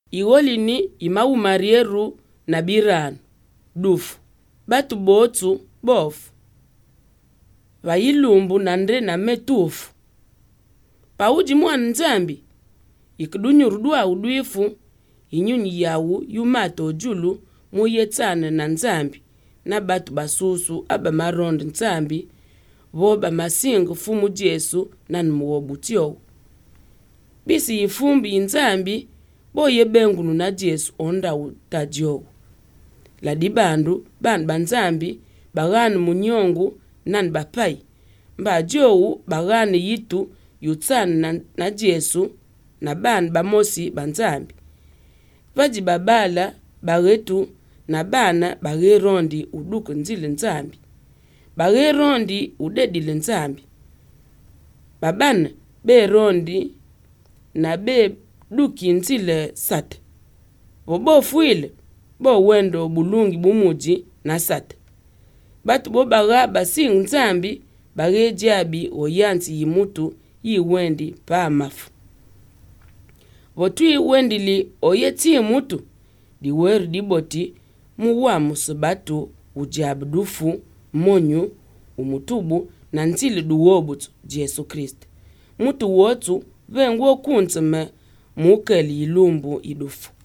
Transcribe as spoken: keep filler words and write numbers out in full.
Iwolini imawu marieru na biranu dufu batu botu bofu vayilumbu nande na metufu pauji mwana nzambi ikudunyurudua udwifu inyunyi yawu yumato julu muyetsane na nzambi na batu basusu aba marondi nzambi voba masingu fumu Jesu na nmuwobutyo bisi yifumbi nzambi boye bengunu na Jesu onda utajyo ladi bandu bandu banzambi bagani munyongu nan bapai mba jowu bagani yitu yutsana na, na Jesu na bandu bamosi banzambi vaji babala bagetu na bana bagerondi uduku nzile nzambi bagerondi udedile nzambi babana berondi na be duki nzile sate bobo fuile bo wendo bulungi bumuji na sate batu bo baga basingu nzambi bagejabi oyansi yimutu yiwendi pa mafu votui wendili oyeti mutu diweru diboti muwa musubatu ujabdufu monyu umutubu na ntili duwobutu Jesu Kristo mutu wotu vengo kuntseme mukeli ilumbu idufu